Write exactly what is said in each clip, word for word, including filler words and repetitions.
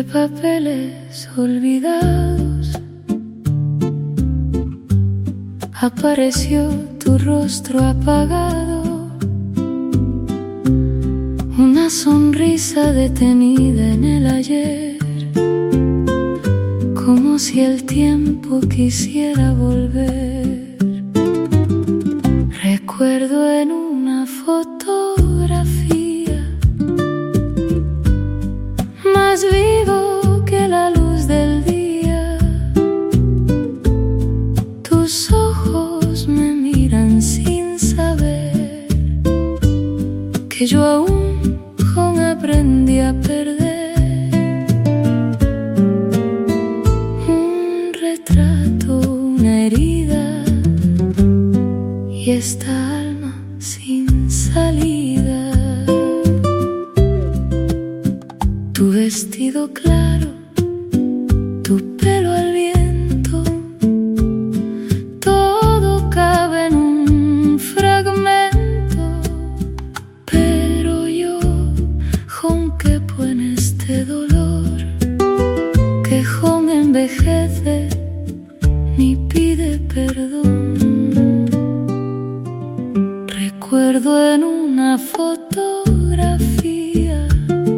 papeles olvidados apareció tu rostro apagado, una sonrisa detenida en el ayer, como si el tiempo quisiera volver. Recuerdo en una fotografía, más vivo que la luz del día. Tus ojos me miran sin saber que yo aún joven aprendí a perder. Un retrato, una herida y esta alma sin salida. Tu vestido claro, tu pelo al viento, todo cabe en un fragmento. Pero yo jonquepo en este dolor, que jon envejece ni pide perdón. Recuerdo en una fotografía,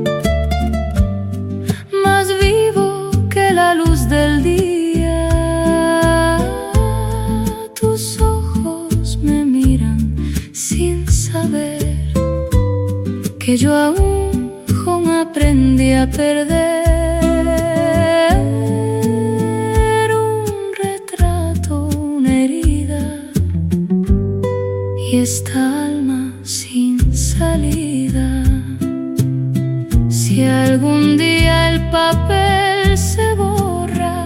más vivo que la luz del día. Tus ojos me miran sin saber que yo aún jon aprendí a perder. Un retrato, una herida y esta alma sin salida. Si algún día el papel se borra,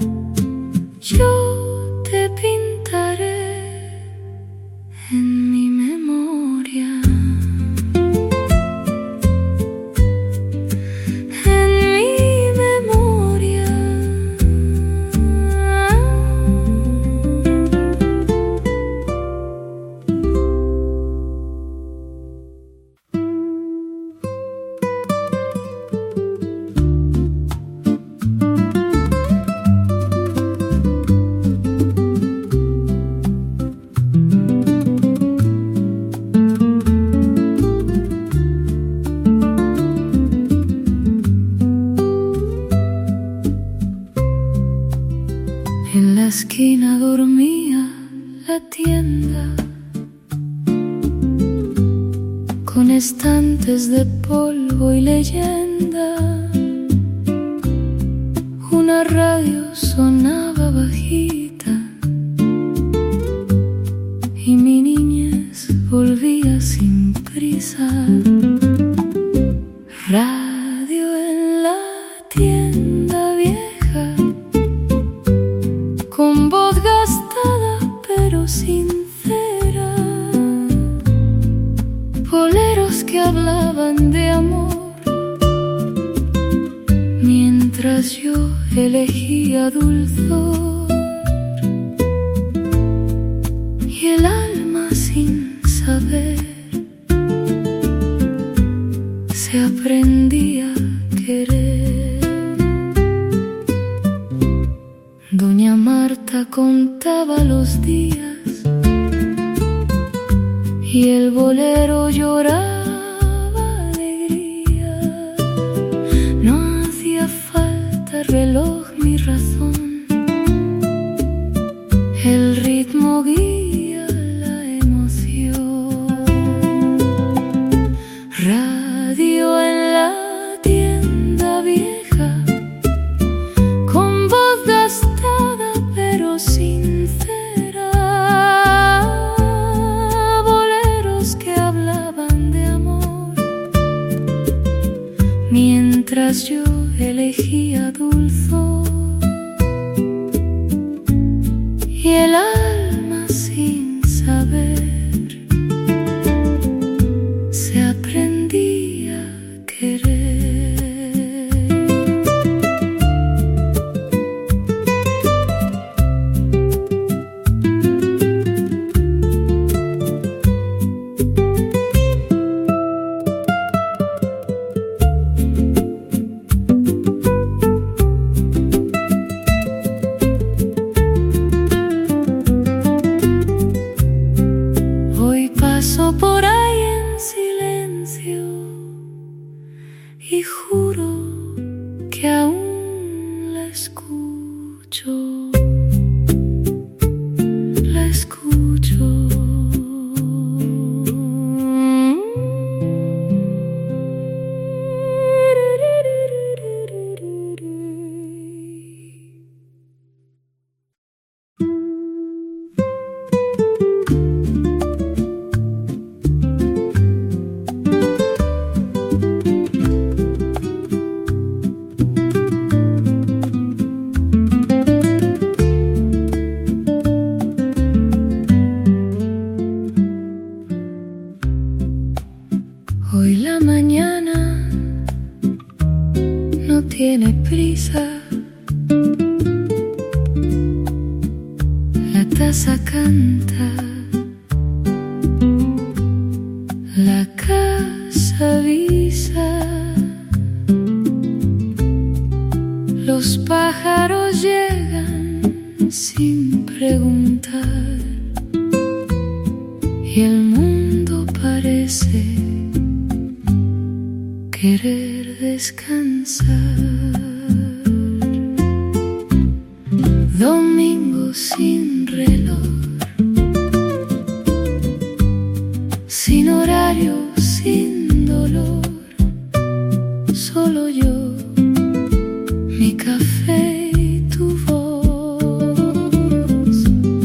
yo te pintaré en mi memoria. En mi memoria. En la esquina dormía la tienda, con estantes de polvo y leyenda. Una radio sonaba bajita y mi niñez volvía sin prisa. Radio en la tienda vieja, con voz gastada pero sincera. Boleros que hablaban de amor, mientras yo elegía dulzor. Y el alma sin saber se aprendía a querer. Doña Marta contaba los días y el bolero lloraba alegría. No hacía falta reloj ni razón, el ritmo guía la emoción. Radio en la tienda vieja, con voz gastada pero sincera. Boleros que hablaban de y el mundo parece querer descansar. Domingo sin reloj, sin horario, sin dolor, solo yo, mi café y tu voz,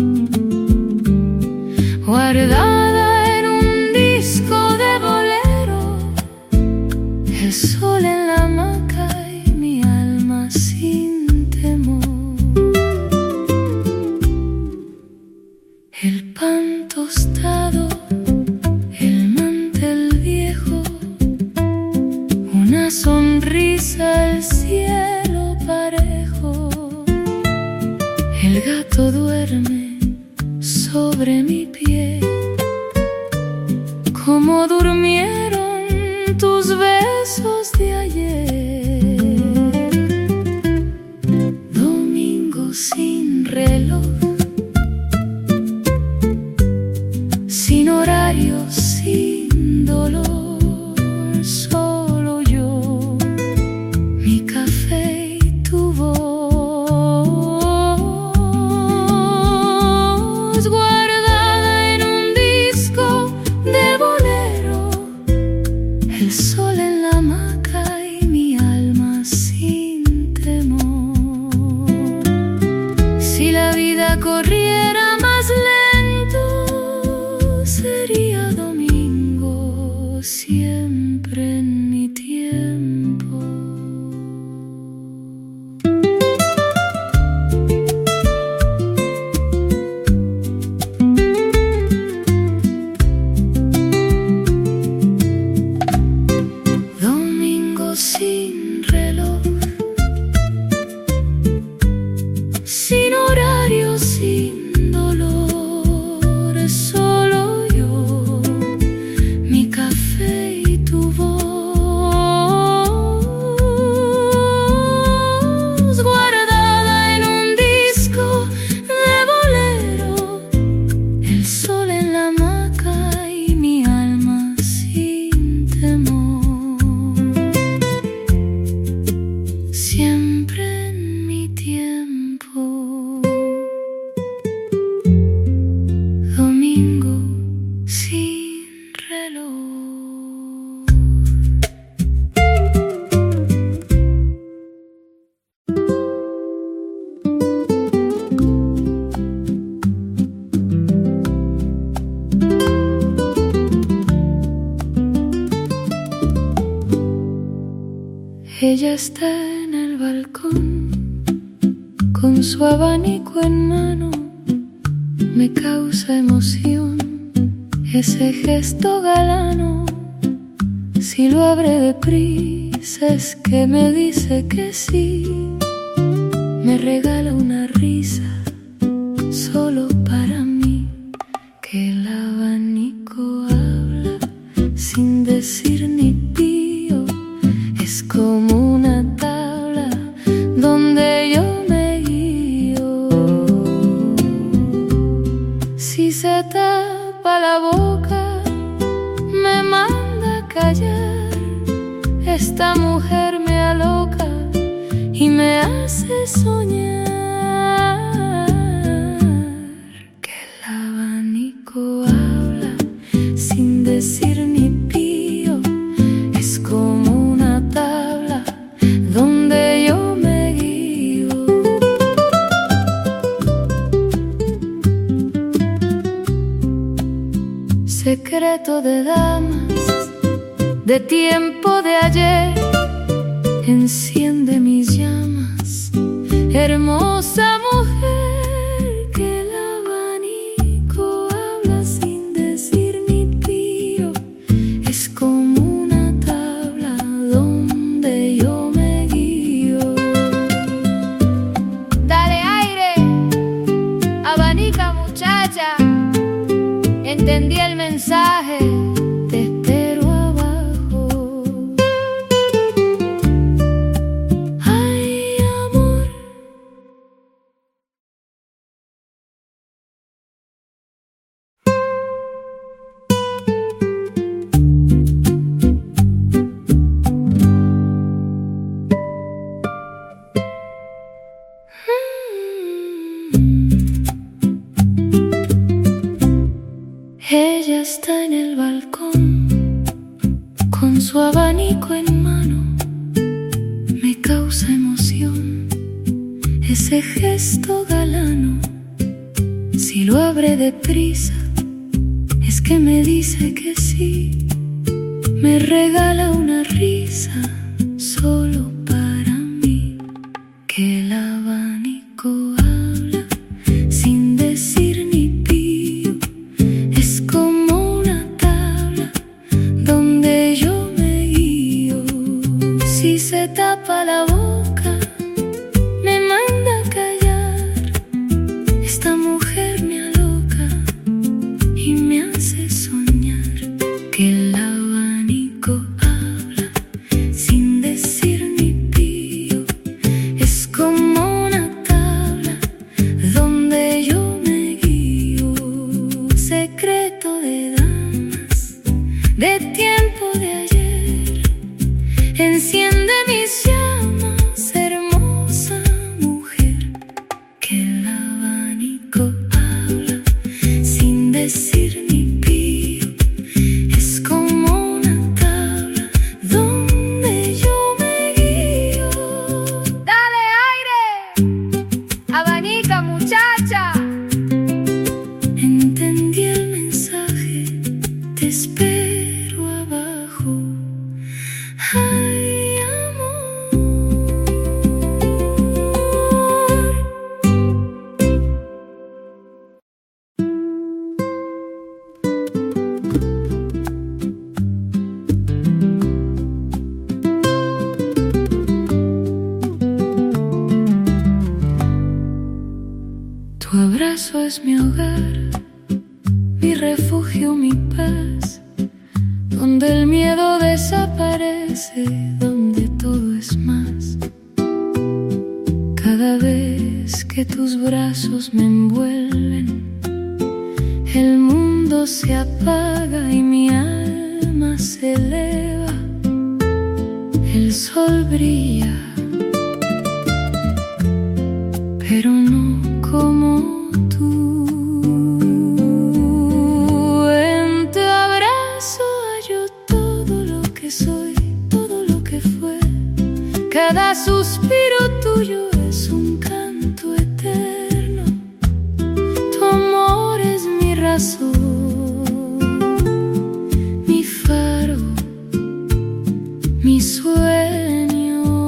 guardada en un disco de bolero, el sol en la hamaca y mi alma sin temor. El pan tostado, el mantel viejo, una sonrisa al cielo parejo. El gato duerme sobre mi pie, como durmieron tus besos de ayer. Domingo sin reloj, sin horario, sin dolor, solo yo, mi café y tu voz, guardada en un disco de bolero, el sol en la hamaca y mi alma sin temor. Si la vida corriera más lento, sería domingo siempre en mi tiempo. Domingo sin reloj, sin horario, sin dolor, solo yo, mi café y tu voz, guardada en un disco de bolero, el sol en la hamaca y mi alma sin temor, siempre en mi tiempo. Domingo sin reloj. Ella está en el balcón con su abanico en mano, me causa emoción ese gesto galano. Si lo abre deprisa es que me dice que sí, me regala una risa solo para mí, que el abanico habla sin decir ni pío, es como una tabla donde yo me guío. Si se tapa la boca, me manda a callar. Esta mujer me aloca y me hace soñar que el abanico habla sin decir ni pío, es como una tabla donde yo me guío. Secreto de damas, de tiempo de ayer, enciende mis llamas, hermosa mujer, que el abanico habla sin decir ni pío, es como una tabla donde yo me guío. Dale aire, abanica muchacha, entendí el mensaje, te espero abajo. Ay, amor. Ella está en el balcón con su abanico en mano. Me causa emoción ese gesto galano. Si lo abre deprisa es que me dice que sí. Me regala una risa solo para mí. Que el abanico habla sin decir ni pío. Es como una tabla donde yo me guío. Si se tapa la boca me manda a callar. Esta mujer me aloca y me hace soñar. Que el abanico habla sin decir ni pío. Es como una tabla donde yo me guío. Secreto de damas, de tiempo de ayer. Enciende mis llamas, hermosa mujer. Que el abanico habla sin decir ni pío. Es como una tabla donde yo me guío. ¡Dale aire! ¡Abanica, muchacha! Entendí el mensaje, te espero abajo. Ay, amor. Tu abrazo es mi hogar, mi refugio, mi paz, donde el miedo desaparece, donde todo es más. Cada vez que tus brazos me envuelven, el mundo se apaga y mi alma se eleva. El sol brilla, pero no como tú. En tu abrazo hallo todo lo que soy, todo lo que fue. Cada suspiro tuyo es un canto eterno. Tu amor es mi razón, mi faro, mi sueño.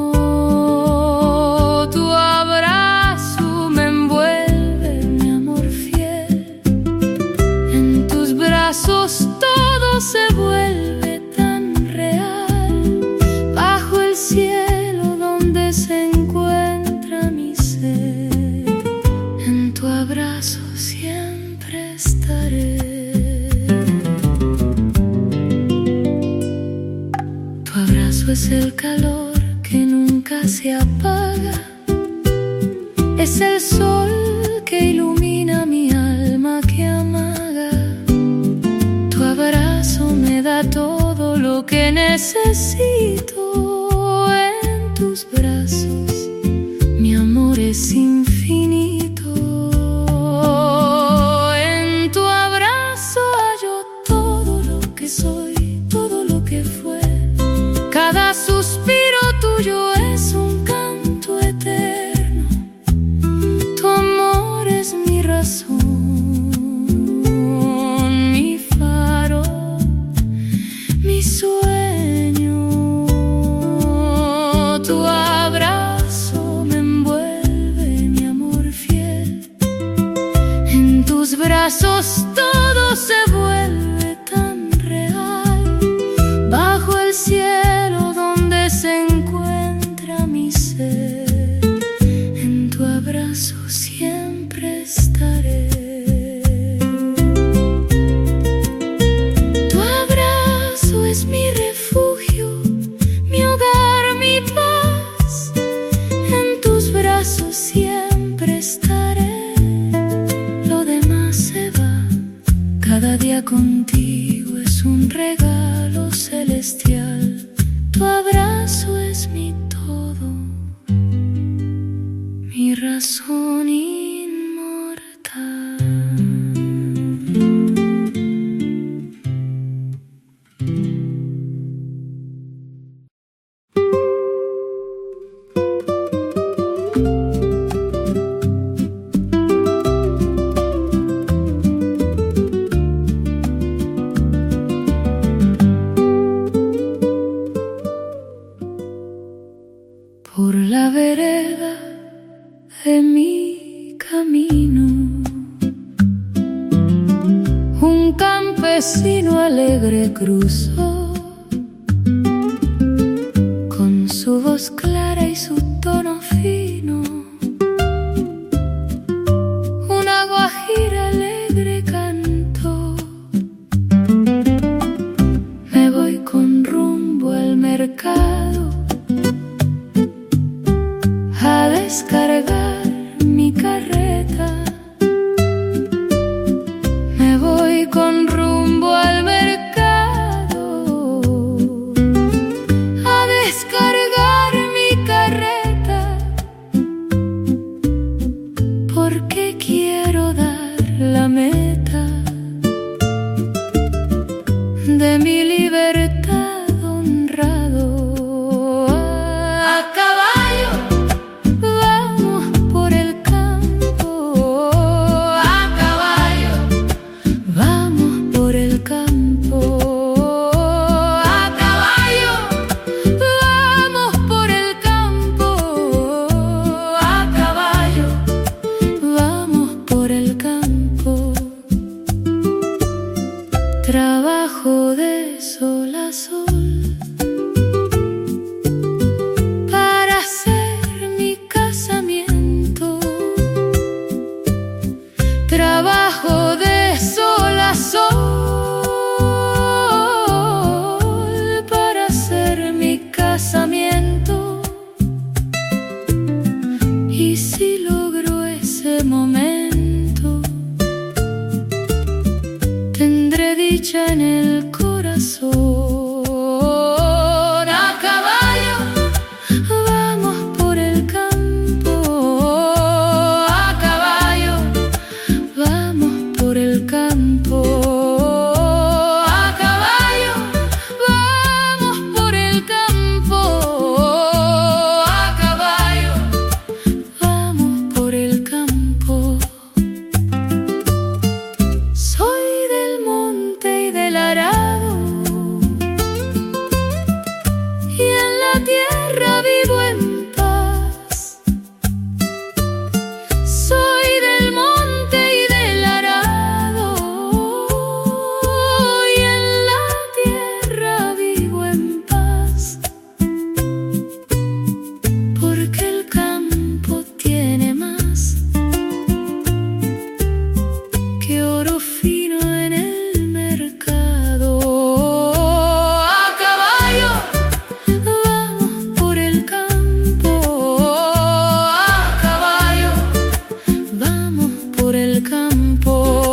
Tu abrazo me envuelve, mi amor fiel. En tus brazos todo se vuelve tan real. Bajo el cielo donde se encuentra mi ser, en tu abrazo siempre estaré. Tu abrazo es el calor que nunca se apaga. Es el sol que ilumina mi alma que amaga. Tu abrazo me da todo lo que necesito. En tus brazos mi amor es infinito. En tu abrazo hallo todo lo que soy, todo lo que fue. Cada suspiro tuyo es un canto eterno. Tu amor es mi razón, mi faro, mi sueño. Tu abrazo me envuelve, mi amor fiel. En tus brazos todo se vuelve tan real. Bajo el cielo donde se encuentra mi ser, en tu abrazo siempre estaré. Tu abrazo es mi refugio, mi hogar, mi paz. En tus brazos siempre estaré. Lo demás se va. Cada día contigo es un regalo celestial. Tu abrazo es mi todo, mi razón inmortal. vecino alegre cruzó, con su voz clara y su tono fino, una guajira alegre cantó. Me voy con rumbo al mercado a descargar mi carreta. Me voy con rumbo al mercado a descargar mi carreta, porque quiero dar la meta de mi libertad honrado. A caballo vamos por el campo, a caballo vamos por el campo, a caballo vamos por el campo, a caballo vamos por el campo. Trabajo de sol a sol para hacer mi casamiento. Trabajo de sol a sol para hacer mi casamiento. Y si logro ese momento, tendré dicha en el corazón. A caballo vamos por el campo, a caballo vamos por el campo, a caballo vamos por el campo, a caballo vamos por el campo. Soy del monte y del arado, y en la tierra vivo en paz. Soy del monte y del arado, y en la tierra vivo en paz, porque el campo tiene más que oro fino en el mercado. A caballo vamos por el campo, a caballo vamos por el campo,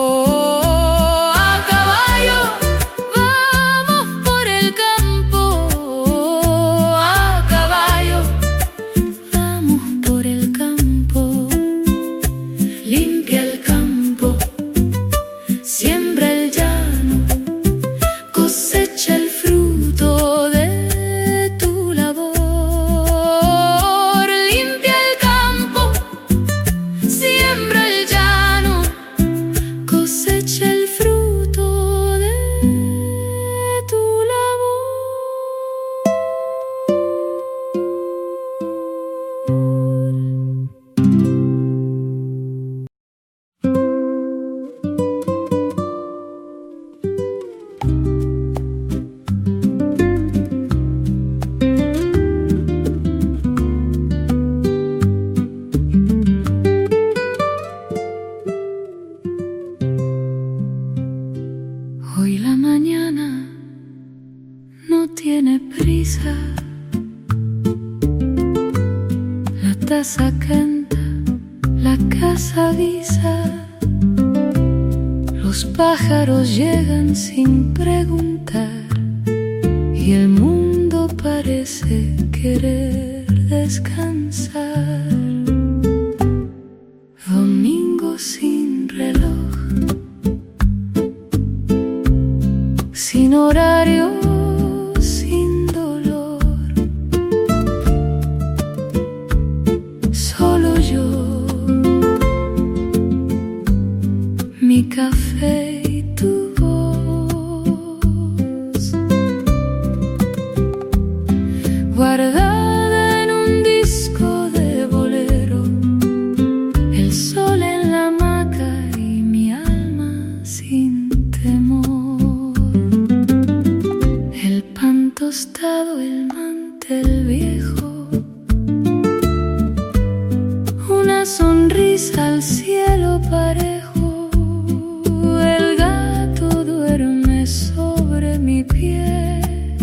a caballo vamos por el campo, a caballo vamos por el campo. Limpia el campo, siembra el llano, cosecha el fruto de tu labor. Limpia el campo, siembra el llano, cosecha el fruto de tu labor. Hoy la mañana no tiene prisa, la taza canta, la casa avisa, los pájaros llegan sin preguntar, y el mundo parece querer descansar. Domingo sin reloj, sin horario, sin dolor, solo yo, mi café y tu voz, guardada en un disco de bolero, el sol en la hamaca y mi alma sin temor. tostado, el mantel viejo, una sonrisa al cielo parejo, el gato duerme sobre mi pie.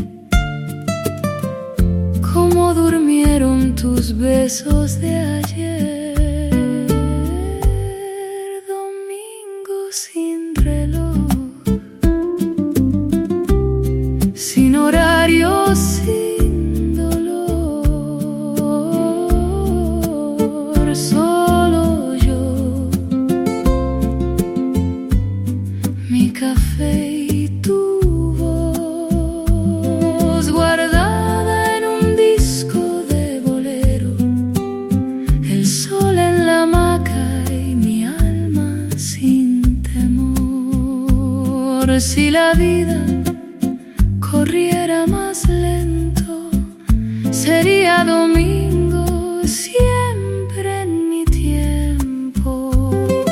Como durmieron tus besos de ayer, domingo sin reloj, sin horario, sin dolor, solo yo, mi café y tu voz guardada en un disco de bolero, el sol en la hamaca y mi alma sin temor. Si la vida corriera más lento, sería domingo siempre en mi tiempo.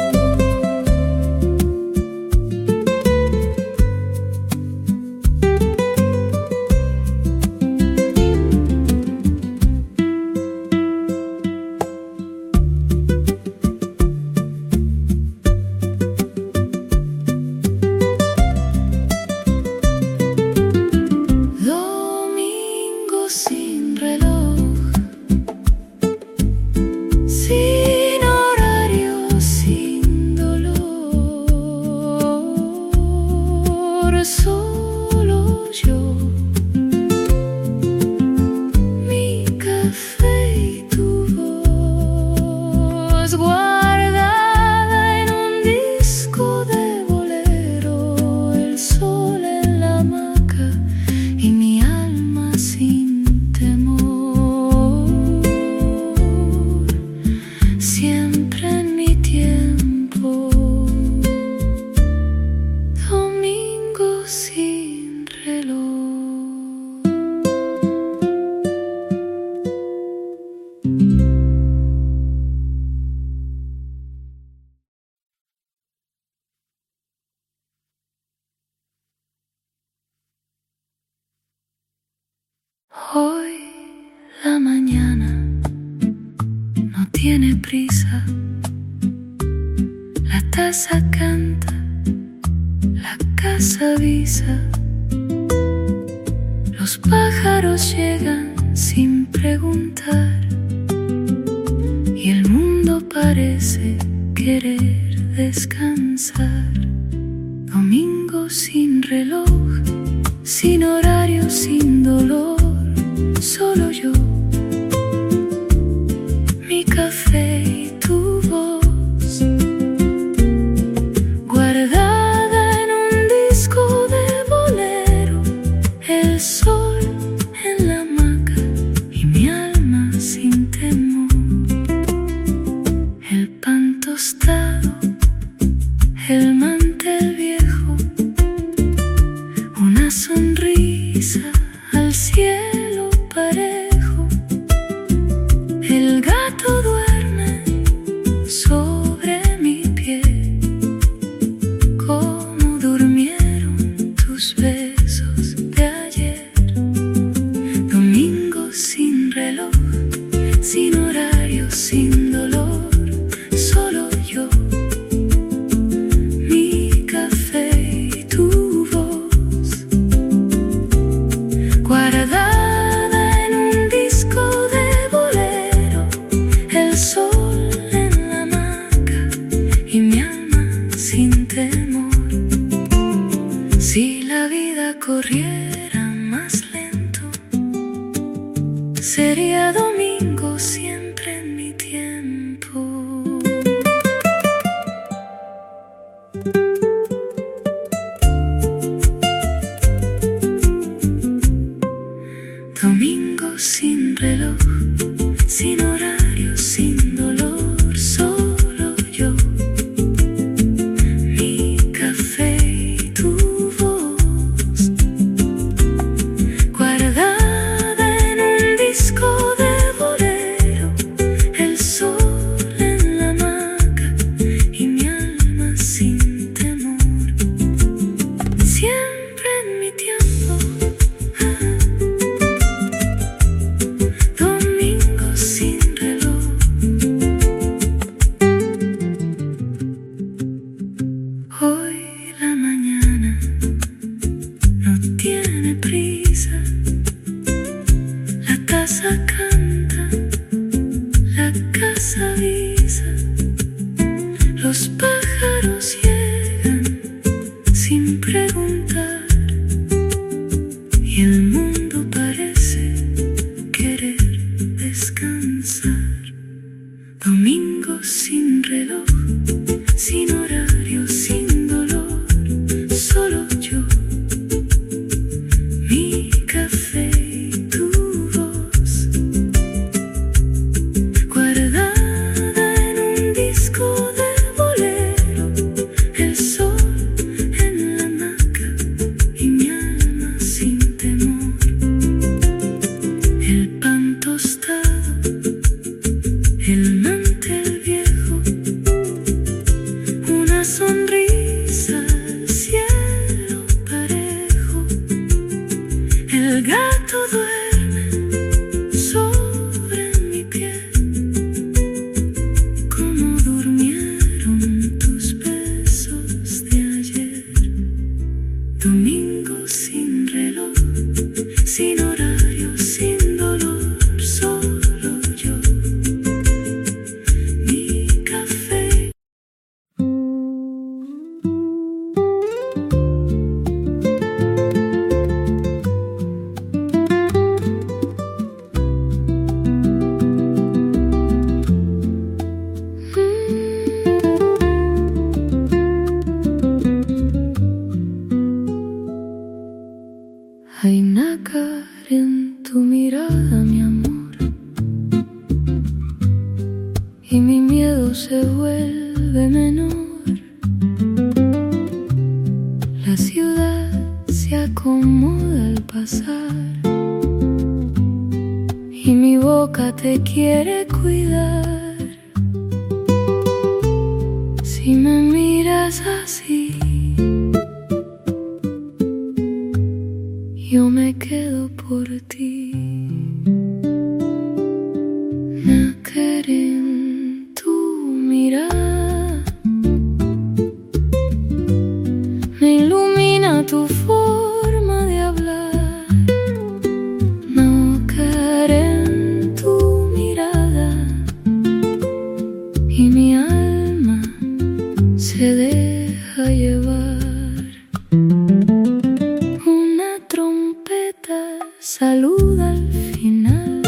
Sin reloj, sin horario, sin dolor, solo yo, mi café y tu voz guardada en un disco de bolero, el sol en la hamaca y mi alma sin siempre en mi tiempo. Domingo sin reloj. Hoy la mañana no tiene prisa, la taza canta, la casa avisa, los pájaros llegan sin preguntar y el mundo parece querer descansar. Domingo sin reloj, sin horario, sin dolor, solo yo, mi café y tu voz guardada en un disco de bolero, el sol en la hamaca y mi alma sin temor, el pan tostado, el mantel viejo, una sonrisa al cielo parejo, el gato duerme sobre mi pie. Como durmieron tus besos de ayer, domingo sin reloj, sin horario, sin dolor, solo yo, mi café y tu voz guardada en un disco de bolero, el sol en la hamaca y mi alma sin temor. Si la vida corriera más lento, sería domingo siempre en mi tiempo. Domingo sin reloj, sin horario, sin dolor, solo yo, mi café y tu voz guardada en un disco de bolero, Domingo sin reloj, sin horario, sin dolor, solo yo, mi café. Hay nácar en tu mirada, mi amor, y mi miedo se vuelve menor. La ciudad se acomoda al pasar y mi boca te quiere cuidar. Si me miras así, yo me quedo por ti. Nácar en tu mirada, me ilumina tu forma de hablar. Nácar en tu mirada, y mi alma se deja llevar. Saluda al final,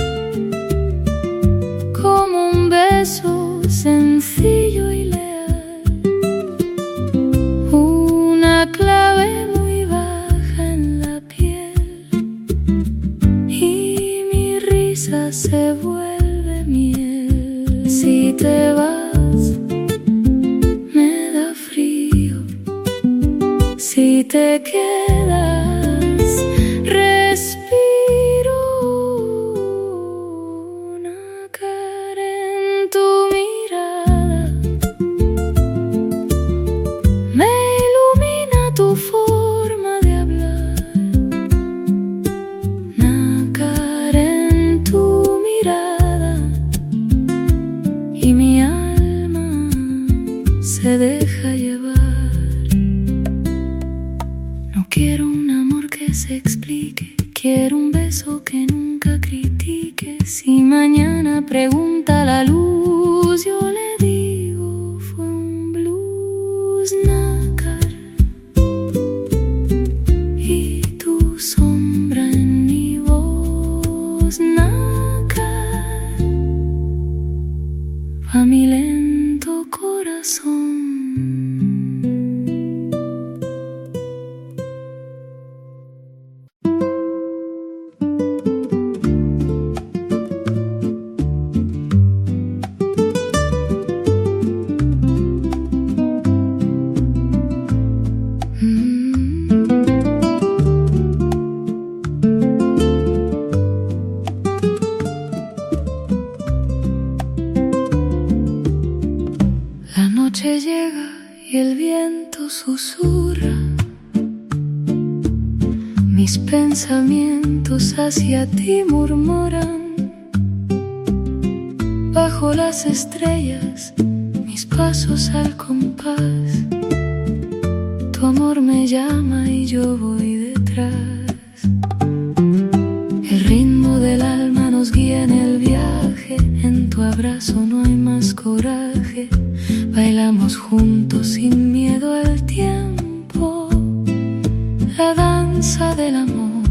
como un beso sencillo y leal. Una clave muy baja en la piel, y mi risa se vuelve miel. Si te vas, me da frío. Si te quedas, respiro. Nácar en tu mirada, me ilumina tu forma de hablar. Nácar en tu mirada, y mi alma se deja llevar. No quiero un amor que se explique, quiero un beso que nunca critique. Si mañana pregunta la luz, yo le digo fue un blues. Nácar, y tu sombra en mi voz. Nácar, pa' mi lento corazón. La noche llega y el viento susurra, mis pensamientos hacia ti murmuran. Bajo las estrellas, mis pasos al compás. Tu amor me llama y yo voy detrás. El ritmo del alma nos guía en el viaje. En tu abrazo no hay más coraje. Bailamos juntos sin miedo al tiempo, la danza del amor,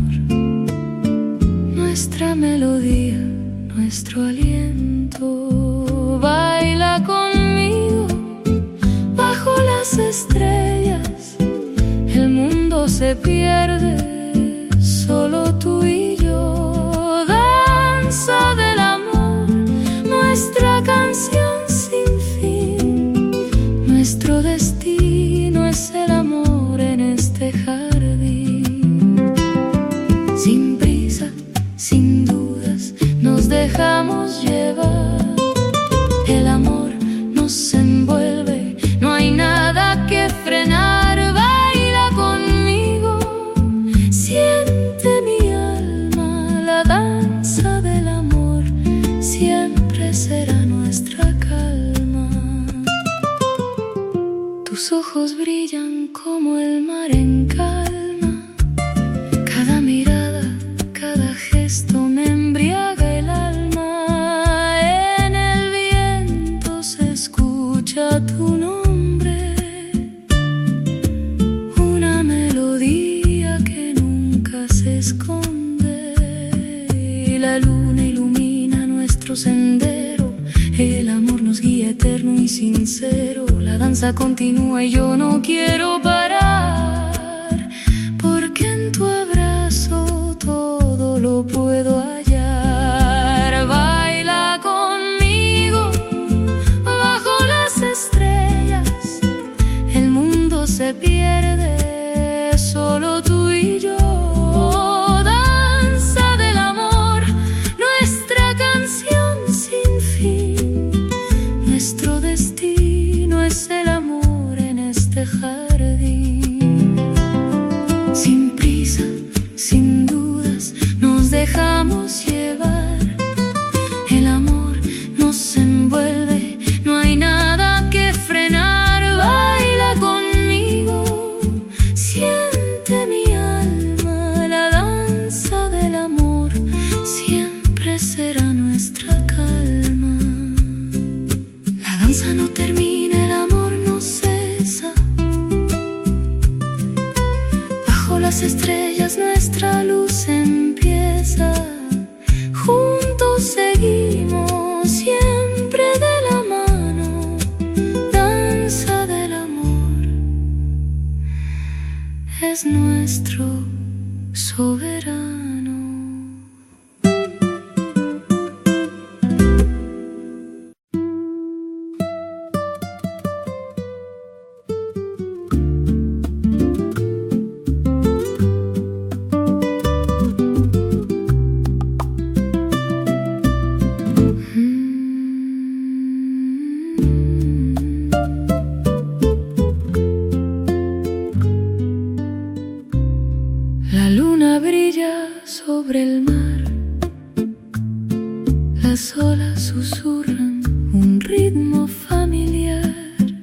nuestra melodía, nuestro aliento. Baila conmigo bajo las estrellas, el mundo se pierde, solo tú y yo. Danza del amor, nuestra canción sin fin, nuestro destino es el amor en este jardín. Sin prisa, sin dudas, nos dejamos llevar. El amor nos envuelve, no hay nada que frenar. Baila conmigo, siente mi alma, la danza del amor siempre será nuestra calma. Tus ojos brillan como el mar en calma. danza continúa y yo no quiero parar, porque en tu abrazo todo lo puedo hallar. Baila conmigo bajo las estrellas, el mundo se pierde, solo tú y yo. Danza del amor, nuestra canción sin fin, nuestro destino es el amor en este jardín. Sin prisa, sin dudas, nos dejamos llevar. El amor nos envuelve, no hay nada que frenar. Baila conmigo, siente mi alma, la danza del amor siempre será nuestra calma. La danza no termina, el amor no cesa. Bajo las estrellas nuestra luz empieza. Juntos seguimos siempre de la mano. Danza del amor es nuestro soberano. La luna brilla sobre el mar, las olas susurran un ritmo familiar.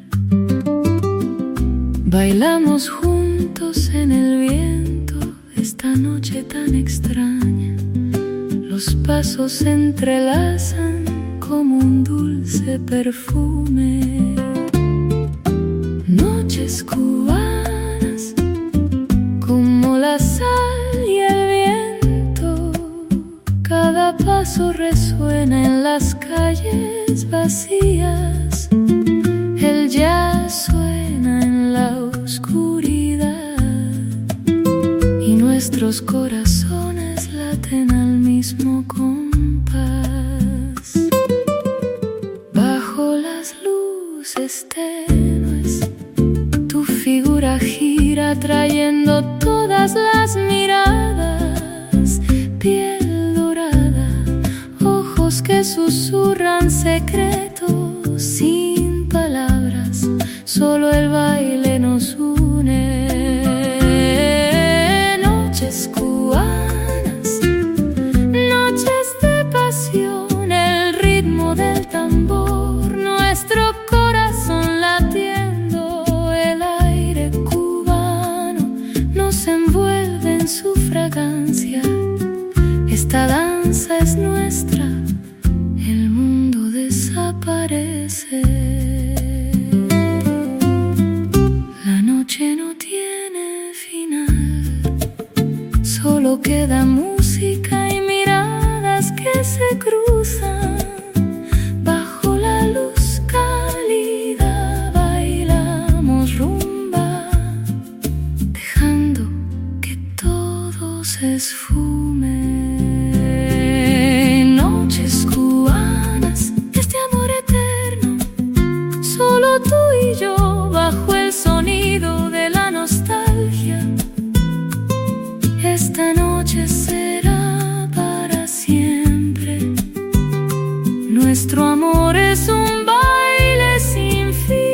Bailamos juntos en el viento esta noche tan extraña. Los pasos se entrelazan como un dulce perfume. Noches cubanas como la sal y el viento, cada paso resuena en las calles vacías. El jazz suena en la oscuridad y nuestros corazones laten al mismo compás. Bajo las luces tenues, tu figura gira trayendo todas las miradas. Piel dorada, ojos que susurran secretos sin palabras, solo el baile nos une. Noches cubanas, noches de pasión, el ritmo del tambor, nuestro corazón latiendo, el aire cubano nos envuelve en su fragancia. Esta danza es nuestra, el mundo desaparece. La noche no tiene final, solo queda música y miradas que se cruzan. Bajo la luz cálida bailamos rumba, dejando que todo se esfume. Noches cubanas, este amor eterno, solo tú y yo bajo el sonido de la nostalgia. Esta noche será para siempre. Nuestro amor es un baile sin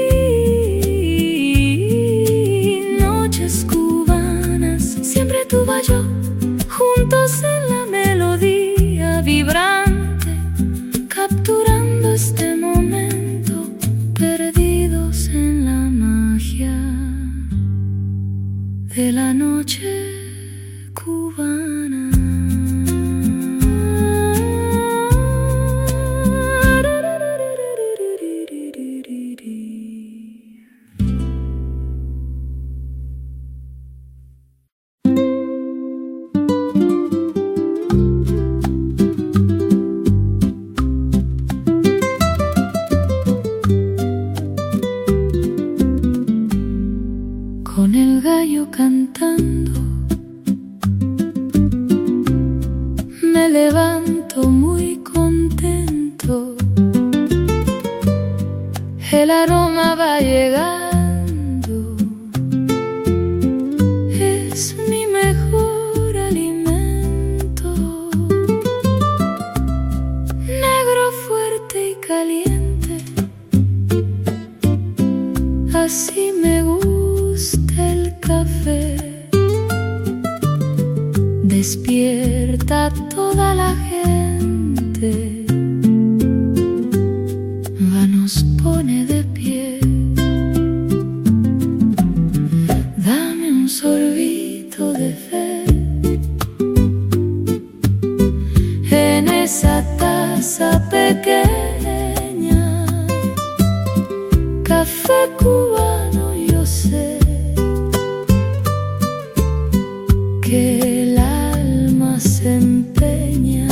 fin. Noches cubanas, siempre tú y yo, juntos en la melodía vibrante, capturando este momento, perdidos en la magia de la noche cubana. caminando, me levanto muy contento. El aroma va llegando, es mi mejor alimento. Negro, fuerte y caliente, así me gusta el café. Despierta toda la gente, va, nos pone de pie. Dame un sorbito de fe en esa taza pequeña. Café cubano, yo sé que el alma se empeña.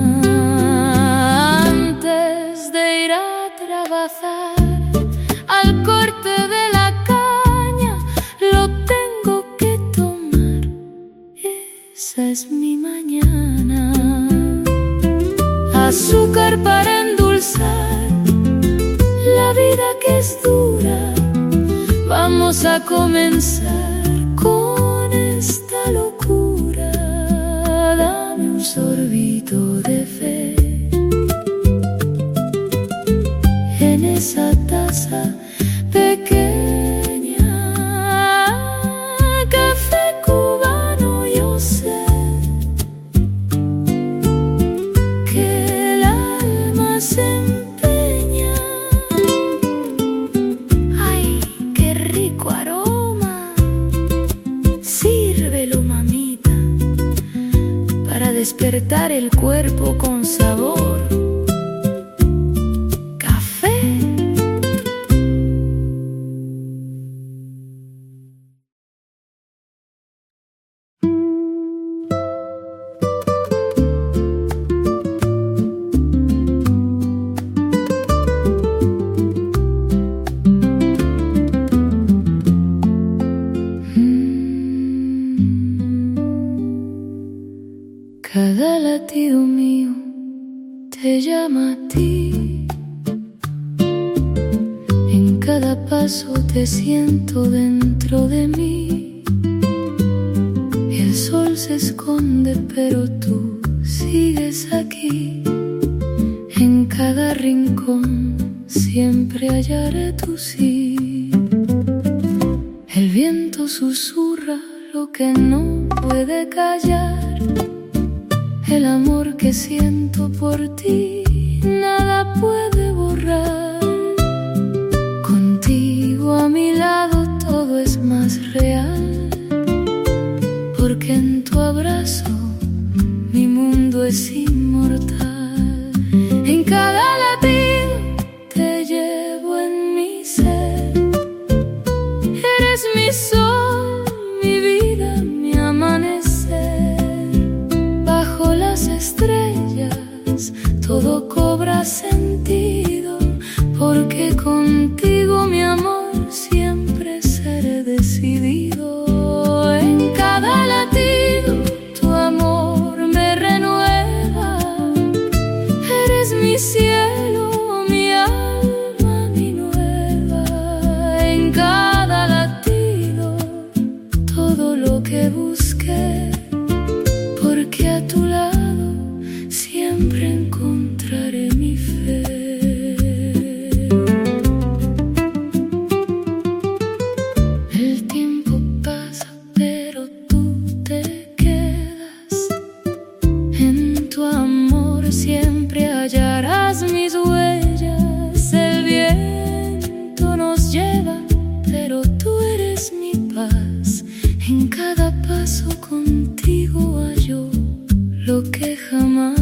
Antes de ir a trabajar al corte de la caña, lo tengo que tomar, esa es mi mañana. Azúcar para endulzar la vida que es dura, vamos a comenzar con esta locura. Dame un sorbito de fe en esa taza pequeña. Café cubano, yo sé que el alma se empeña. Ay, qué rico aroma, sírvelo, mamita, para despertar el cuerpo con sabor. Cada latido mío te llama a ti, en cada paso te siento dentro de mí. El sol se esconde pero tú sigues aquí, en cada rincón siempre hallaré tu sí. El viento susurra lo que no puede callar, el amor que siento por ti nada puede borrar. Contigo a mi lado todo es más real, porque en tu abrazo mi mundo es inmortal. En cada latido te llevo en mi ser, eres mi sol, mi vida, mi amanecer. Bajo las estrellas todo cobra sentido, porque contigo, mi amor, siempre seré decidido. En cada latido tu amor me renueva, eres mi cielo, mi alma, mi nueva. En cada latido todo lo que busqué, porque a tu lado siempre encontraré mi fe. El tiempo pasa pero tú te quedas, en tu amor siempre hallarás mis huellas. El viento nos lleva pero tú eres mi paz, en cada paso contigo hallo lo que jamás.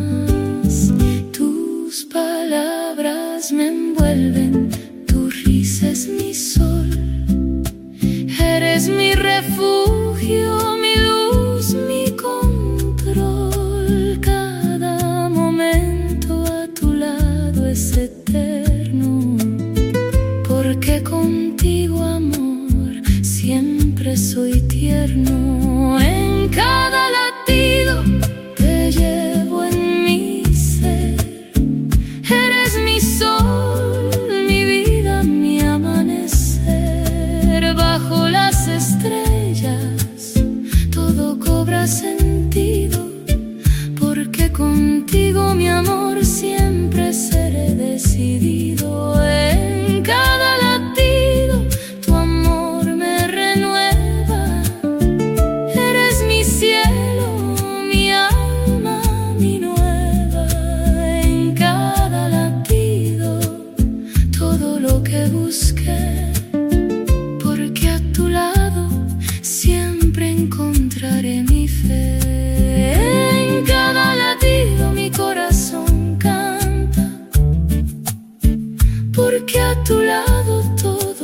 Tus palabras me envuelven, tu risa es mi sol, eres mi refugio, mi luz, mi control. Cada momento a tu lado es eterno, porque contigo, amor, siempre soy tierno. cobra sentido, porque contigo, mi amor, siempre seré decidido. En cada latido tu amor me renueva. Eres mi cielo, mi alma, mi nueva. En cada latido todo lo que busqué, porque a tu lado siempre encontraré mi fe. En cada latido mi corazón canta, porque a tu lado todo